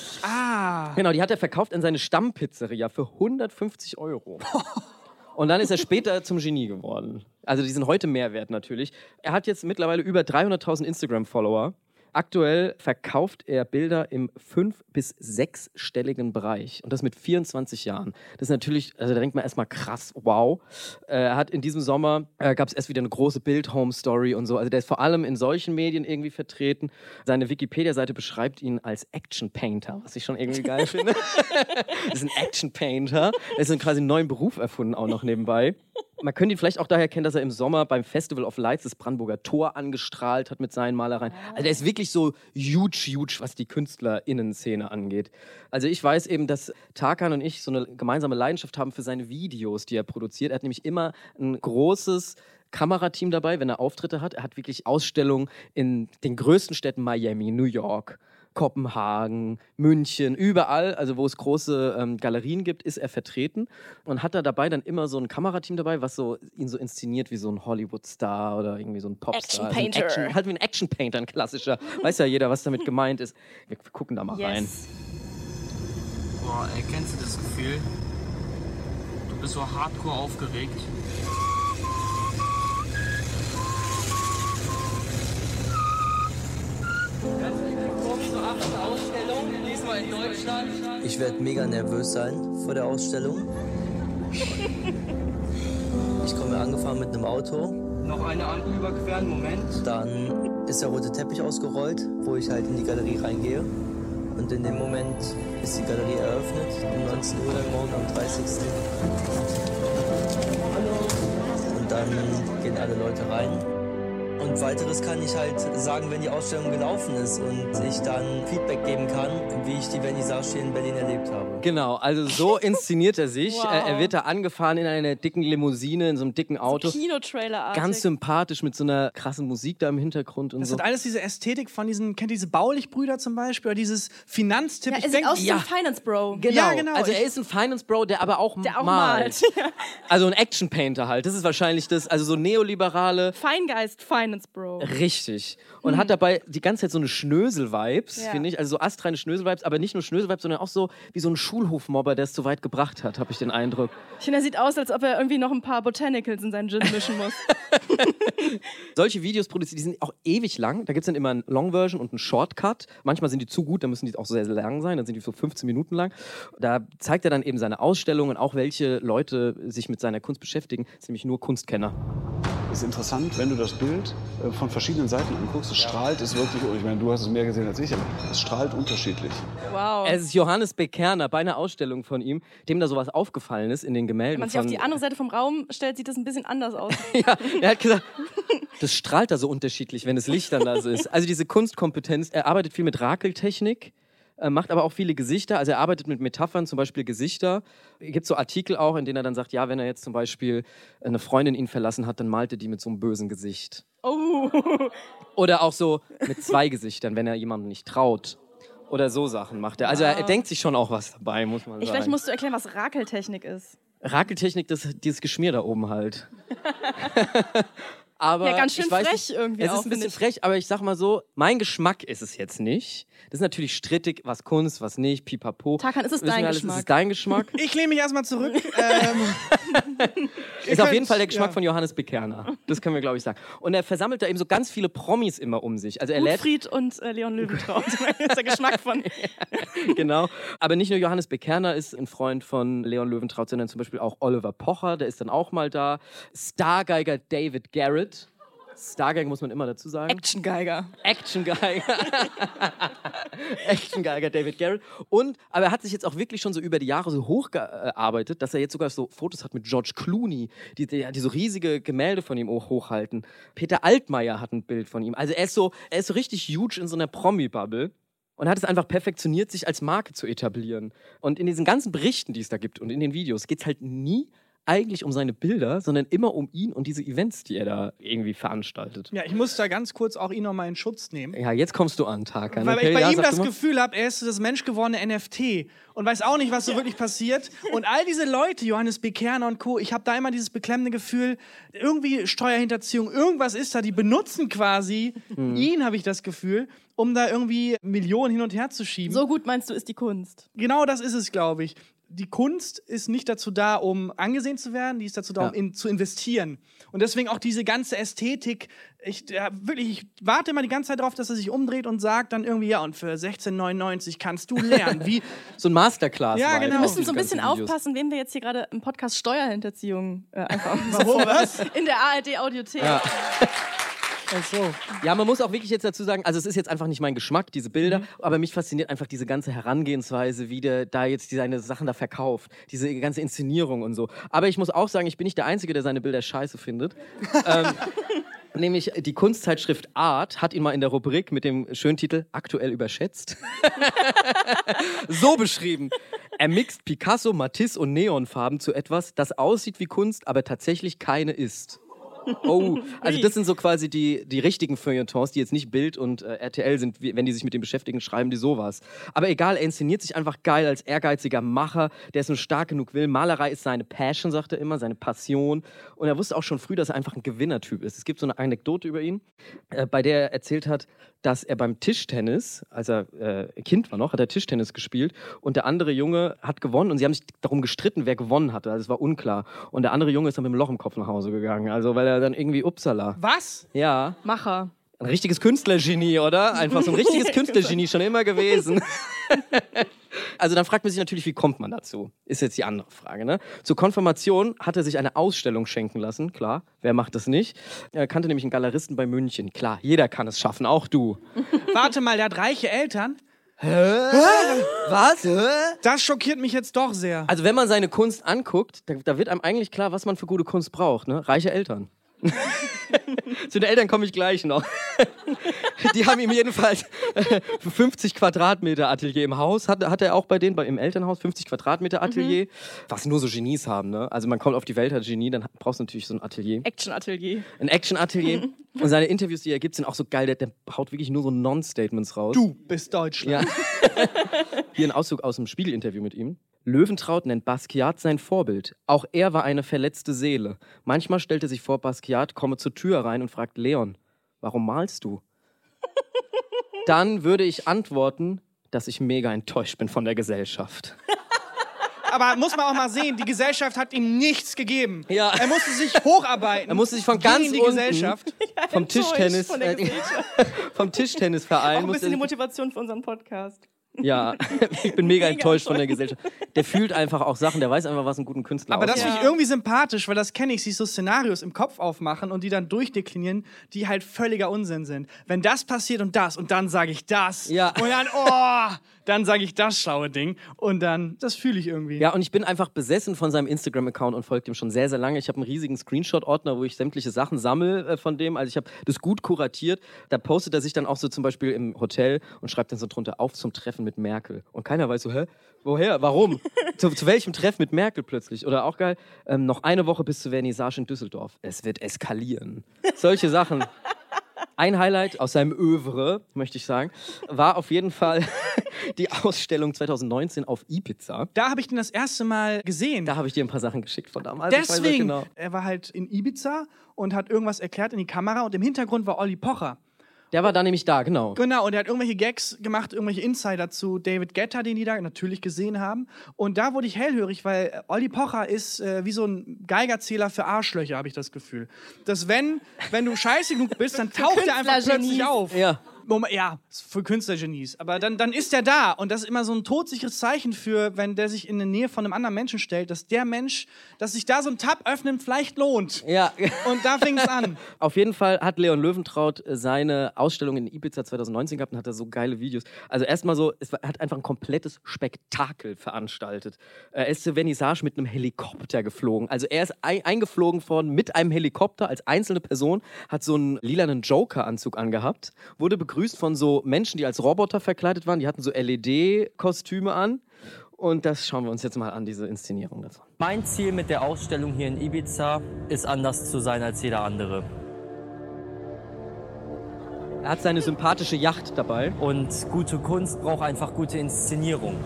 Ah. Genau, die hat er verkauft an seine Stammpizzeria für hundertfünfzig Euro. Und dann ist er später zum Genie geworden. Also die sind heute mehr wert natürlich. Er hat jetzt mittlerweile über dreihunderttausend Instagram-Follower. Aktuell verkauft er Bilder im fünf- bis sechsstelligen Bereich. Und das mit vierundzwanzig Jahren. Das ist natürlich, also da denkt man erstmal krass, wow. Äh, er hat in diesem Sommer, äh, gab es erst wieder eine große Bild-Home-Story und so. Also der ist vor allem in solchen Medien irgendwie vertreten. Seine Wikipedia-Seite beschreibt ihn als Action-Painter, was ich schon irgendwie geil finde. Das ist ein Action-Painter. Er ist quasi einen neuen Beruf erfunden, auch noch nebenbei. Man könnte ihn vielleicht auch daher kennen, dass er im Sommer beim Festival of Lights das Brandenburger Tor angestrahlt hat mit seinen Malereien. Also er ist wirklich so huge, huge, was die KünstlerInnen-Szene angeht. Also ich weiß eben, dass Tarkan und ich so eine gemeinsame Leidenschaft haben für seine Videos, die er produziert. Er hat nämlich immer ein großes Kamerateam dabei, wenn er Auftritte hat. Er hat wirklich Ausstellungen in den größten Städten Miami, New York, Kopenhagen, München, überall, also wo es große ähm, Galerien gibt, ist er vertreten und hat da dabei dann immer so ein Kamerateam dabei, was so ihn so inszeniert wie so ein Hollywood-Star oder irgendwie so ein Popstar. Action-Painter. Also ein Action, halt wie ein Action-Painter, ein klassischer. Weiß ja jeder, was damit gemeint ist. Wir gucken da mal Yes. rein. Boah, ey, kennst du das Gefühl? Du bist so hardcore aufgeregt. Ausstellung, diesmal in Deutschland. Ich werde mega nervös sein vor der Ausstellung. Ich komme angefahren mit einem Auto. Noch eine Ampel überqueren, Moment. Dann ist der rote Teppich ausgerollt, wo ich halt in die Galerie reingehe. Und in dem Moment ist die Galerie eröffnet, um neunzehn Uhr dann morgen am dreißigsten Und dann gehen alle Leute rein. Und weiteres kann ich halt sagen, wenn die Ausstellung gelaufen ist und ich dann Feedback geben kann, wie ich die Vernissage hier in Berlin erlebt habe. Genau, also so inszeniert er sich. Wow. Äh, er wird da angefahren in einer dicken Limousine, in so einem dicken Auto. So Kinotrailer-artig. Ganz sympathisch mit so einer krassen Musik da im Hintergrund und Das so. hat alles diese Ästhetik von diesen, kennt ihr diese Baulich-Brüder zum Beispiel? Oder dieses Finanztipp? Ja, Ich er sieht denk- aus wie ja. ein Finance-Bro. Genau. Ja, genau. Also er Ich- ist ein Finance-Bro, der aber auch, Der auch malt. malt. Ja. Also ein Action-Painter halt. Das ist wahrscheinlich das, also so neoliberale... Feingeist, Finance-Bro. Richtig. Und hat dabei die ganze Zeit so eine Schnösel-Vibes, Ja. finde ich. Also so astreine Schnösel-Vibes, aber nicht nur Schnösel-Vibes, sondern auch so wie so ein Schulhofmobber, der es zu weit gebracht hat, habe ich den Eindruck. Ich finde, er sieht aus, als ob er irgendwie noch ein paar Botanicals in seinen Gin mischen muss. Solche Videos produziert, die sind auch ewig lang. Da gibt es dann immer eine Long-Version und einen Shortcut. Manchmal sind die zu gut, dann müssen die auch sehr, sehr lang sein. Dann sind die so fünfzehn Minuten lang. Da zeigt er dann eben seine Ausstellungen, auch welche Leute sich mit seiner Kunst beschäftigen. Das sind nämlich nur Kunstkenner. Ist interessant, wenn du das Bild äh, von verschiedenen Seiten anguckst. Es strahlt, ist wirklich, ich meine, du hast es mehr gesehen als ich, aber es strahlt unterschiedlich. Wow. Es ist Johannes Bekerner bei einer Ausstellung von ihm, dem da sowas aufgefallen ist in den Gemälden. Wenn man sich auf von, die andere Seite vom Raum stellt, sieht das ein bisschen anders aus. Ja, er hat gesagt, das strahlt da so unterschiedlich, wenn das Licht dann da so ist. Also diese Kunstkompetenz, er arbeitet viel mit Rakeltechnik, äh, macht aber auch viele Gesichter. Also er arbeitet mit Metaphern, zum Beispiel Gesichter. Es gibt so Artikel auch, in denen er dann sagt, ja, wenn er jetzt zum Beispiel eine Freundin ihn verlassen hat, dann malt er die mit so einem bösen Gesicht. Oh. Oder auch so mit zwei Gesichtern, wenn er jemandem nicht traut. Oder so Sachen macht er. Also er, er denkt sich schon auch was dabei, muss man Ich, sagen. vielleicht musst du erklären, was Rakeltechnik ist. Rakeltechnik, das, dieses Geschmier da oben halt. Aber Ja, ganz schön ich weiß frech nicht, irgendwie Es auch, ist ein bisschen finde ich. frech, aber ich sag mal so, mein Geschmack ist es jetzt nicht. Das ist natürlich strittig, was Kunst, was nicht, pipapo. Tarkan, ist es Wissen wir dein alles, Geschmack? Ist es dein Geschmack? Ich lehne mich erstmal zurück. ähm, Ist auf jeden Fall der Geschmack ja. von Johannes Bekerner. Das können wir, glaube ich, sagen. Und er versammelt da eben so ganz viele Promis immer um sich. Also er lädt Gutfried und äh, Leon Löwentraut. Das ist der Geschmack von. genau. Aber nicht nur Johannes Bekerner ist ein Freund von Leon Löwentraut, sondern zum Beispiel auch Oliver Pocher, der ist dann auch mal da. Stargeiger David Garrett. Stargang muss man immer dazu sagen. Action-Geiger. Action-Geiger. Action-Geiger David Garrett. Und, aber er hat sich jetzt auch wirklich schon so über die Jahre so hochgearbeitet, dass er jetzt sogar so Fotos hat mit George Clooney, die, die, die so riesige Gemälde von ihm auch hochhalten. Peter Altmaier hat ein Bild von ihm. Also er ist so, er ist so richtig huge in so einer Promi-Bubble. Und hat es einfach perfektioniert, sich als Marke zu etablieren. Und in diesen ganzen Berichten, die es da gibt und in den Videos, geht es halt nie eigentlich um seine Bilder, sondern immer um ihn und diese Events, die er da irgendwie veranstaltet. Ja, ich muss da ganz kurz auch ihn noch mal in Schutz nehmen. Ja, jetzt kommst du an, Tarkan. Weil Okay, ich bei ja, ihm sag das du mal. Gefühl habe, er ist so das menschgewordene N F T und weiß auch nicht, was so wirklich passiert. Und all diese Leute, Johannes B. Kerner und Co., ich habe da immer dieses beklemmende Gefühl, irgendwie Steuerhinterziehung, irgendwas ist da, die benutzen quasi Mhm. ihn, habe ich das Gefühl, um da irgendwie Millionen hin und her zu schieben. So gut meinst du, ist die Kunst. Genau das ist es, glaube ich. Die Kunst ist nicht dazu da, um angesehen zu werden, die ist dazu da, Ja. um in, zu investieren. Und deswegen auch diese ganze Ästhetik. Ich, ja, wirklich, ich warte immer die ganze Zeit darauf, dass er sich umdreht und sagt dann irgendwie, ja, und für sechzehn neunundneunzig kannst du lernen. Wie, So ein Masterclass. Ja, genau. Wir müssen so ein Diese bisschen ganzen Videos. aufpassen, wem wir jetzt hier gerade im Podcast Steuerhinterziehung äh, einfach warum, was? in der A R D-Audiothek. Ja. Ach so. Ja, man muss auch wirklich jetzt dazu sagen, also es ist jetzt einfach nicht mein Geschmack, diese Bilder, aber mich fasziniert einfach diese ganze Herangehensweise, wie der da jetzt seine Sachen da verkauft, diese ganze Inszenierung und so. Aber ich muss auch sagen, ich bin nicht der Einzige, der seine Bilder scheiße findet. ähm, nämlich die Kunstzeitschrift Art hat ihn mal in der Rubrik mit dem schönen Titel Aktuell überschätzt so beschrieben. Er mixt Picasso, Matisse und Neonfarben zu etwas, das aussieht wie Kunst, aber tatsächlich keine ist. Oh, also das sind so quasi die, die richtigen Feuilletons, die jetzt nicht Bild und äh, R T L sind, wie, wenn die sich mit dem beschäftigen, schreiben die sowas. Aber egal, er inszeniert sich einfach geil als ehrgeiziger Macher, der es nur stark genug will. Malerei ist seine Passion, sagt er immer, seine Passion. Und er wusste auch schon früh, dass er einfach ein Gewinnertyp ist. Es gibt so eine Anekdote über ihn, äh, bei der er erzählt hat, dass er beim Tischtennis, als er äh, Kind war noch, hat er Tischtennis gespielt und der andere Junge hat gewonnen und sie haben sich darum gestritten, wer gewonnen hatte. Also es war unklar. Und der andere Junge ist dann mit dem Loch im Kopf nach Hause gegangen. Also weil er dann irgendwie, upsala. Was? Ja, Macher. ein richtiges Künstlergenie, oder? Einfach so ein richtiges Künstlergenie, schon immer gewesen. Also dann fragt man sich natürlich, wie kommt man dazu? Ist jetzt die andere Frage, ne? Zur Konfirmation hat er sich eine Ausstellung schenken lassen, klar. Wer macht das nicht? Er kannte nämlich einen Galeristen bei München. Klar, jeder kann es schaffen, auch du. Warte mal, der hat reiche Eltern? Was? Das schockiert mich jetzt doch sehr. Also wenn man seine Kunst anguckt, da, da wird einem eigentlich klar, was man für gute Kunst braucht, ne? Reiche Eltern. Zu den Eltern komme ich gleich noch. Die haben ihm jedenfalls fünfzig Quadratmeter Atelier im Haus. Hat, hat er auch bei denen, bei, im Elternhaus, fünfzig Quadratmeter Atelier. Mhm. Was nur so Genies haben, ne? Also man kommt auf die Welt als Genie, dann brauchst du natürlich so ein Atelier. Action-Atelier. Ein Action-Atelier. Und seine Interviews, die er gibt, sind auch so geil. Der, der haut wirklich nur so Non-Statements raus. Du bist Deutschland. Ja. Hier ein Auszug aus dem Spiegel-Interview mit ihm. Löwentraut nennt Basquiat sein Vorbild. Auch er war eine verletzte Seele. Manchmal stellt er sich vor, Basquiat komme zur Tür rein und fragt, Leon, warum malst du? Dann würde ich antworten, dass ich mega enttäuscht bin von der Gesellschaft. Aber muss man auch mal sehen, die Gesellschaft hat ihm nichts gegeben. Ja. Er musste sich hocharbeiten. Er musste sich von gegen ganz die unten Gesellschaft. vom Tischtennis, Von der äh, Gesellschaft. vom Tischtennisverein Auch ein musste bisschen die er- Motivation für unseren Podcast. Ja, ich bin mega, Mega enttäuscht von der enttäuscht. Gesellschaft. Der fühlt einfach auch Sachen, der weiß einfach, was einen guten Künstler Aber das ausmacht. finde ich irgendwie sympathisch, weil das kenne ich, sich so Szenarios im Kopf aufmachen und die dann durchdeklinieren, die halt völliger Unsinn sind. Wenn das passiert und das und dann sage ich das Ja. und dann, oh, dann sage ich das schlaue Ding und dann, das fühle ich irgendwie. Ja, und ich bin einfach besessen von seinem Instagram-Account und folge dem schon sehr, sehr lange. Ich habe einen riesigen Screenshot-Ordner, wo ich sämtliche Sachen sammle äh, von dem. Also ich habe das gut kuratiert. Da postet er sich dann auch so zum Beispiel im Hotel und schreibt dann so drunter, auf zum Treffen mit Merkel. Und keiner weiß so, hä? Woher? Warum? zu, zu welchem Treffen mit Merkel plötzlich? Oder auch geil, ähm, noch eine Woche bis zur Vernissage in Düsseldorf. Es wird eskalieren. Solche Sachen. Ein Highlight aus seinem Övre, möchte ich sagen, war auf jeden Fall die Ausstellung zwanzig neunzehn auf Ibiza. Da habe ich den das erste Mal gesehen. Da habe ich dir ein paar Sachen geschickt von damals. Ich weiß noch Deswegen, genau. er war halt in Ibiza und hat irgendwas erklärt in die Kamera und im Hintergrund war Olli Pocher. Der war da nämlich da, genau. Genau, und er hat irgendwelche Gags gemacht, irgendwelche Insider zu David Guetta, den die da natürlich gesehen haben. Und da wurde ich hellhörig, weil Olli Pocher ist äh, wie so ein Geigerzähler für Arschlöcher, habe ich das Gefühl. Dass wenn, wenn du scheiße genug bist, dann taucht er einfach Künstlergenies. plötzlich auf. Ja. Moment, ja, für Künstlergenies. Aber dann, dann ist er da. Und das ist immer so ein todsicheres Zeichen für, wenn der sich in der Nähe von einem anderen Menschen stellt, dass der Mensch, dass sich da so ein Tab öffnen, vielleicht lohnt. Ja. Und da fing es an. Auf jeden Fall hat Leon Löwentraut seine Ausstellung in Ibiza zwanzig neunzehn gehabt und hat da so geile Videos. Also erstmal so, es hat einfach ein komplettes Spektakel veranstaltet. Er ist zur Vernissage mit einem Helikopter geflogen. Also er ist ein, eingeflogen worden mit einem Helikopter als einzelne Person, hat so einen lilanen Joker-Anzug angehabt, wurde begrüßt von so Menschen, die als Roboter verkleidet waren. Die hatten so L E D-Kostüme an. Und das schauen wir uns jetzt mal an, diese Inszenierung davon. Mein Ziel mit der Ausstellung hier in Ibiza ist, anders zu sein als jeder andere. Er hat seine sympathische Yacht dabei. Und gute Kunst braucht einfach gute Inszenierung.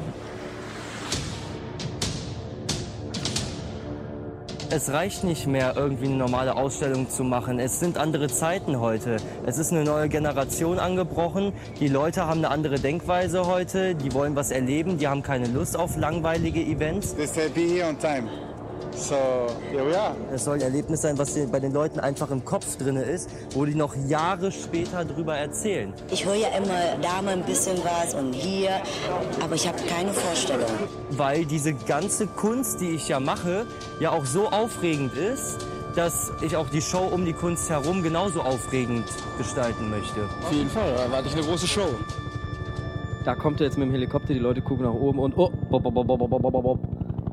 Es reicht nicht mehr, irgendwie eine normale Ausstellung zu machen. Es sind andere Zeiten heute. Es ist eine neue Generation angebrochen. Die Leute haben eine andere Denkweise heute. Die wollen was erleben. Die haben keine Lust auf langweilige Events. They say be here on time. So, here we are. Es soll ein Erlebnis sein, was bei den Leuten einfach im Kopf drin ist, wo die noch Jahre später drüber erzählen. Ich höre ja immer da mal ein bisschen was und hier, aber ich habe keine Vorstellung. Weil diese ganze Kunst, die ich ja mache, ja auch so aufregend ist, dass ich auch die Show um die Kunst herum genauso aufregend gestalten möchte. Auf jeden Fall, da erwarte ich eine große Show. Da kommt er jetzt mit dem Helikopter, die Leute gucken nach oben und oh, bob, bob, bob, bob, bob, bob, bob.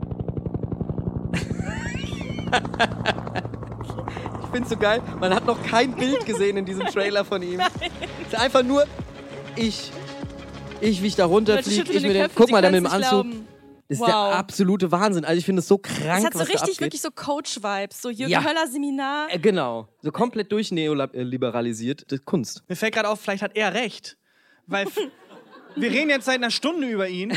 Ich find's so geil. Man hat noch kein Bild gesehen in diesem Trailer von ihm. Es ist einfach nur ich. Ich, wie ich da runterfliege. Ich mit den, guck mal, da mit dem Anzug. Das ist Wow. der absolute Wahnsinn. Also ich finde es so krank, Es hat so was da richtig, abgeht. wirklich so Coach-Vibes. So Jürgen Ja. Höller-Seminar. Äh, Genau. So komplett durchneoliberalisierte Kunst. Mir fällt gerade auf, vielleicht hat er recht. Weil f- wir reden jetzt seit einer Stunde über ihn.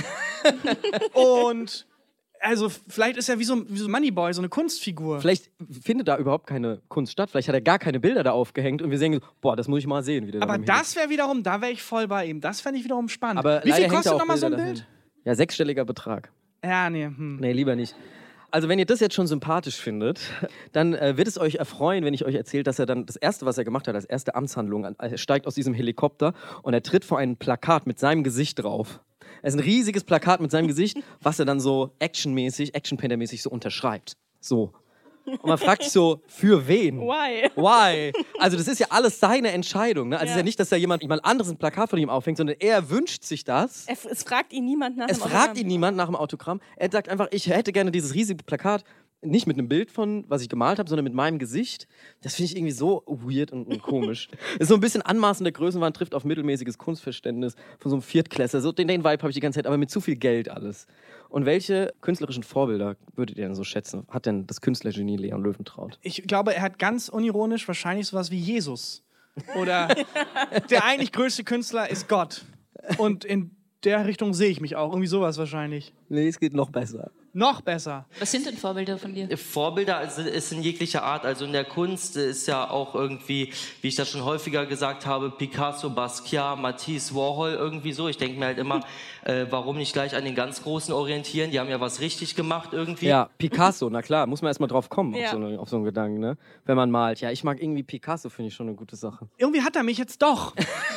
Und also vielleicht ist er wie so, wie so Moneyboy, so eine Kunstfigur. Vielleicht findet da überhaupt keine Kunst statt. Vielleicht hat er gar keine Bilder da aufgehängt und wir sehen, boah, das muss ich mal sehen. Wie der da Aber beim das wäre wiederum, da wäre ich voll bei ihm. Das fände ich wiederum spannend. Aber Wie leider viel hängt kostet da auch nochmal so ein Bilder Bild? dahin. Ja, sechsstelliger Betrag. Ja, nee. Hm. Nee, lieber nicht. Also wenn ihr das jetzt schon sympathisch findet, dann äh, wird es euch erfreuen, wenn ich euch erzähle, dass er dann das Erste, was er gemacht hat, als erste Amtshandlung, er steigt aus diesem Helikopter und er tritt vor ein Plakat mit seinem Gesicht drauf. Es ist ein riesiges Plakat mit seinem Gesicht, was er dann so actionmäßig, actionpaintermäßig so unterschreibt. So. Und man fragt sich so, für wen? Why? Why? Also das ist ja alles seine Entscheidung. Ne? Also es Ja. ist ja nicht, dass da jemand, jemand anderes ein Plakat von ihm aufhängt, sondern er wünscht sich das. Er, es fragt ihn niemand nach Es dem fragt Autogramm. ihn niemand nach dem Autogramm. Er sagt einfach, ich hätte gerne dieses riesige Plakat, nicht mit einem Bild von, was ich gemalt habe, sondern mit meinem Gesicht. Das finde ich irgendwie so weird und, und komisch. Ist so ein bisschen anmaßende Größenwahn, trifft auf mittelmäßiges Kunstverständnis von so einem Viertklässler. So den, den Vibe habe ich die ganze Zeit, aber mit zu viel Geld alles. Und welche künstlerischen Vorbilder würdet ihr denn so schätzen? Hat denn das Künstlergenie Leon Löwentraut? Ich glaube, er hat ganz unironisch wahrscheinlich sowas wie Jesus. Oder der eigentlich größte Künstler ist Gott. Und in der Richtung sehe ich mich auch. Irgendwie sowas wahrscheinlich. Nee, es geht noch besser. Noch besser. Was sind denn Vorbilder von dir? Vorbilder also ist in jeglicher Art, also in der Kunst ist ja auch irgendwie, wie ich das schon häufiger gesagt habe, Picasso, Basquiat, Matisse, Warhol, irgendwie so. Ich denke mir halt immer, äh, warum nicht gleich an den ganz Großen orientieren? Die haben ja was richtig gemacht irgendwie. Ja, Picasso, na klar, muss man erstmal drauf kommen, Ja. auf, so eine, auf so einen Gedanken, ne? Wenn man malt. Ja, ich mag irgendwie Picasso, finde ich schon eine gute Sache. Irgendwie hat er mich jetzt doch.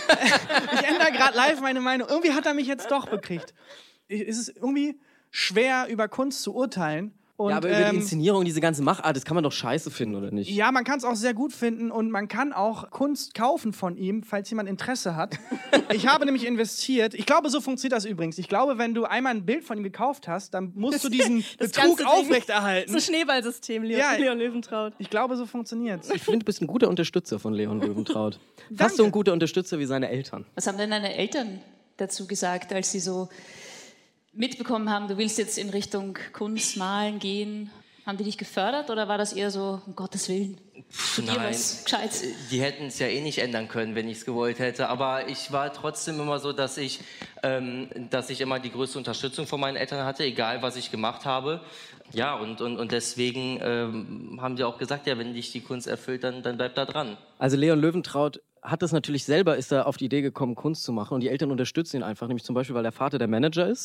Ich ändere gerade live meine Meinung. Irgendwie hat er mich jetzt doch bekriegt. Ich- Es ist irgendwie schwer, über Kunst zu urteilen. Und, ja, aber über die ähm, Inszenierung, diese ganze Machart, das kann man doch scheiße finden, oder nicht? ja, man kann es auch sehr gut finden und man kann auch Kunst kaufen von ihm, falls jemand Interesse hat. Ich habe nämlich investiert. Ich glaube, so funktioniert das übrigens. Ich glaube, wenn du einmal ein Bild von ihm gekauft hast, dann musst du diesen Das Betrug ganze Ding. aufrechterhalten. So Schneeballsystem, Leon, Ja. Leon Löwentraut. Ich glaube, so funktioniert's. Ich finde, du bist ein guter Unterstützer von Leon Löwentraut. Danke. Fast so ein guter Unterstützer wie seine Eltern. Was haben denn deine Eltern dazu gesagt, als sie so mitbekommen haben, du willst jetzt in Richtung Kunst, Malen gehen? Haben die dich gefördert oder war das eher so, um Gottes Willen, studier Nein. was Gescheites? Die hätten es ja eh nicht ändern können, wenn ich es gewollt hätte. Aber ich war trotzdem immer so, dass ich, ähm, dass ich immer die größte Unterstützung von meinen Eltern hatte, egal was ich gemacht habe. Ja, und, und, und deswegen ähm, haben die auch gesagt, ja, wenn dich die Kunst erfüllt, dann, dann bleib da dran. Also Leon Löwentraut hat das natürlich selber, ist er auf die Idee gekommen, Kunst zu machen. Und die Eltern unterstützen ihn einfach, nämlich zum Beispiel, weil der Vater der Manager ist.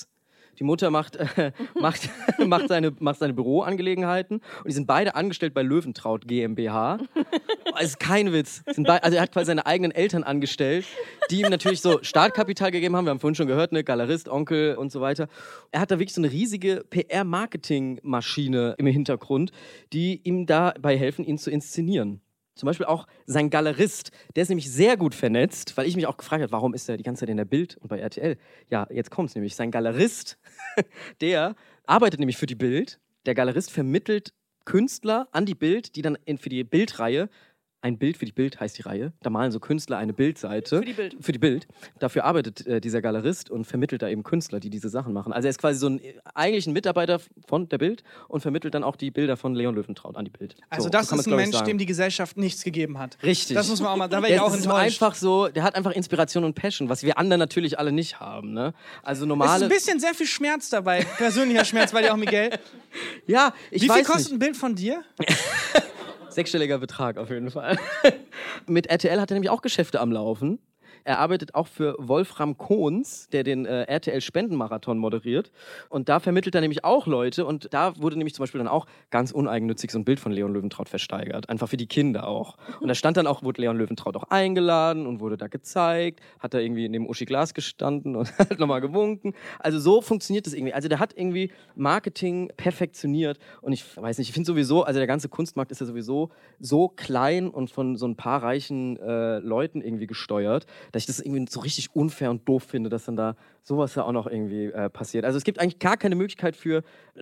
Die Mutter macht, äh, macht, macht, seine, macht seine Büroangelegenheiten. Und die sind beide angestellt bei Löwentraut GmbH. Das ist kein Witz. Sind be- also er hat quasi seine eigenen Eltern angestellt, die ihm natürlich so Startkapital gegeben haben. Wir haben vorhin schon gehört, ne? Galerist, Onkel und so weiter. Er hat da wirklich so eine riesige P R-Marketing-Maschine im Hintergrund, die ihm dabei helfen, ihn zu inszenieren. Zum Beispiel auch sein Galerist, der ist nämlich sehr gut vernetzt, weil ich mich auch gefragt habe, warum ist er die ganze Zeit in der Bild und bei R T L? Ja, jetzt kommt's nämlich. Sein Galerist, der arbeitet nämlich für die Bild. Der Galerist vermittelt Künstler an die Bild, die dann in, für die Bildreihe, ein Bild für die Bild heißt die Reihe, da malen so Künstler eine Bildseite. Für die Bild. Für die Bild. Dafür arbeitet äh, dieser Galerist und vermittelt da eben Künstler, die diese Sachen machen. Also er ist quasi so ein, eigentlich ein Mitarbeiter von der Bild und vermittelt dann auch die Bilder von Leon Löwentraut an die Bild. Also so, das so kann ist man's, ein glaub ich, Mensch, sagen. dem die Gesellschaft nichts gegeben hat. Richtig. Das muss man auch mal, da wäre ich Der auch ist so enttäuscht. einfach so, der hat einfach Inspiration und Passion, was wir anderen natürlich alle nicht haben. Ne? Also Es ist normale. ein bisschen sehr viel Schmerz dabei, persönlicher Schmerz, weil ja auch Miguel. Ja, ich Wie viel weiß kostet nicht. ein Bild von dir? Sechsstelliger Betrag auf jeden Fall. Mit R T L hat er nämlich auch Geschäfte am Laufen. Er arbeitet auch für Wolfram Kohns, der den äh, R T L-Spendenmarathon moderiert. Und da vermittelt er nämlich auch Leute. Und da wurde nämlich zum Beispiel dann auch ganz uneigennützig so ein Bild von Leon Löwentraut versteigert. Einfach für die Kinder auch. Und da stand dann auch, wurde Leon Löwentraut auch eingeladen und wurde da gezeigt. Hat er irgendwie neben Uschi Glas gestanden und hat nochmal gewunken. Also so funktioniert das irgendwie. Also der hat irgendwie Marketing perfektioniert. Und ich weiß nicht, ich finde sowieso, also der ganze Kunstmarkt ist ja sowieso so klein und von so ein paar reichen äh, Leuten irgendwie gesteuert, dass ich das irgendwie so richtig unfair und doof finde, dass dann da sowas ja auch noch irgendwie äh, passiert. Also es gibt eigentlich gar keine Möglichkeit für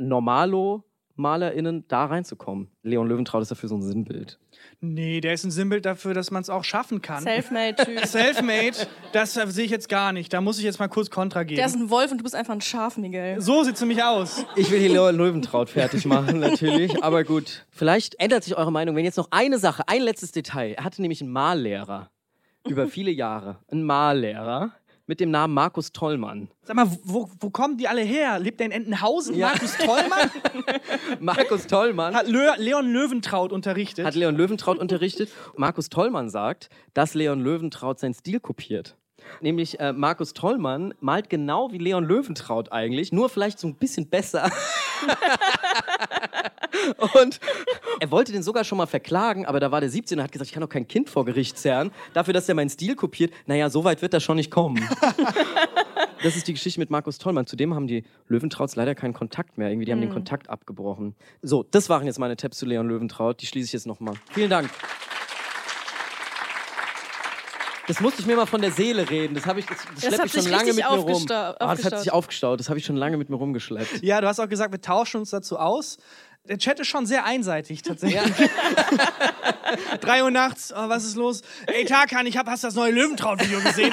Normalo-MalerInnen da reinzukommen. Leon Löwentraut ist dafür so ein Sinnbild. Nee, der ist ein Sinnbild dafür, dass man es auch schaffen kann. Selfmade-Typ. Selfmade, das äh, sehe ich jetzt gar nicht. Da muss ich jetzt mal kurz Kontra geben. Der ist ein Wolf und du bist einfach ein Schaf, Miguel. So sieht es nämlich aus. Ich will hier Leon Löwentraut fertig machen, natürlich. Aber gut, vielleicht ändert sich eure Meinung, wenn jetzt noch eine Sache, ein letztes Detail. Er hatte nämlich einen Mallehrer. Über viele Jahre. Ein Mallehrer mit dem Namen Markus Tollmann. Sag mal, wo, wo kommen die alle her? Lebt der in Entenhausen? Ja. Markus Tollmann? Markus Tollmann Hat Lö- Leon Löwentraut unterrichtet. hat Leon Löwentraut unterrichtet. Markus Tollmann sagt, dass Leon Löwentraut seinen Stil kopiert. Nämlich äh, Markus Tollmann malt genau wie Leon Löwentraut eigentlich, nur vielleicht so ein bisschen besser. Und er wollte den sogar schon mal verklagen, aber da war der siebzehn und hat gesagt, ich kann doch kein Kind vor Gericht zerren, dafür, dass er meinen Stil kopiert. Naja, so weit wird er schon nicht kommen. Das ist die Geschichte mit Markus Tollmann. Zudem haben die Löwentrauts leider keinen Kontakt mehr. Irgendwie, die haben den Kontakt abgebrochen. So, das waren jetzt meine Tipps zu Leon Löwentraut. Die schließe ich jetzt nochmal. Vielen Dank. Das musste ich mir mal von der Seele reden. Das, ich, das, das Das schleppe hat ich schon sich lange mit richtig mir rum. aufgestau- Ah, das hat aufgestaut. sich aufgestaut. Das habe ich schon lange mit mir rumgeschleppt. Ja, du hast auch gesagt, wir tauschen uns dazu aus. Der Chat ist schon sehr einseitig, tatsächlich. Drei Uhr nachts, oh, was ist los? Ey, Tarkan, ich hab, hast du das neue Löwentraut-Video gesehen?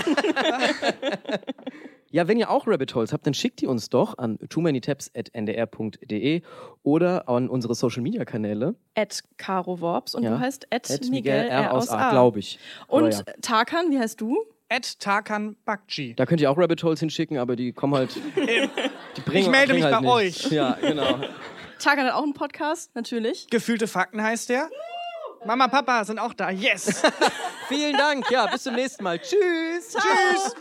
Ja, wenn ihr auch Rabbit Holes habt, dann schickt die uns doch an too many tabs at n d r punkt d e oder an unsere Social-Media-Kanäle. At Caro Worps und Ja. du heißt at, At Miguel R aus A. glaube ich. Und Aber ja. Tarkan, wie heißt du? At Tarkan Bakci. Da könnt ihr auch Rabbit Holes hinschicken, aber die kommen halt. Die bringen, Ich melde bringen mich halt bei nichts. euch. Ja, genau. Tarkan hat auch einen Podcast, natürlich. Gefühlte Fakten heißt der. Mama, Papa sind auch da. Yes. Vielen Dank. Ja, bis zum nächsten Mal. Tschüss. Tschüss.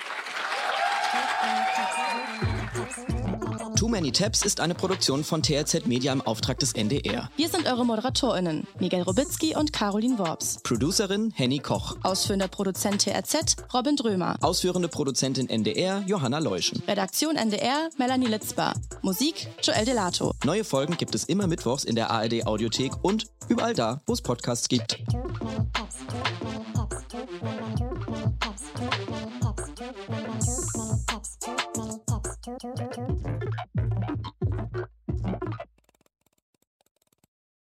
Too Many Tabs ist eine Produktion von T R Z Media im Auftrag des N D R. Wir sind eure ModeratorInnen, Miguel Robitzky und Caroline Worps. Producerin Henny Koch. Ausführender Produzent T R Z, Robin Drömer. Ausführende Produzentin N D R, Johanna Leuschen. Redaktion N D R, Melanie Litzbar. Musik, Joel Delato. Neue Folgen gibt es immer mittwochs in der A R D Audiothek und überall da, wo es Podcasts gibt. Too many tabs, too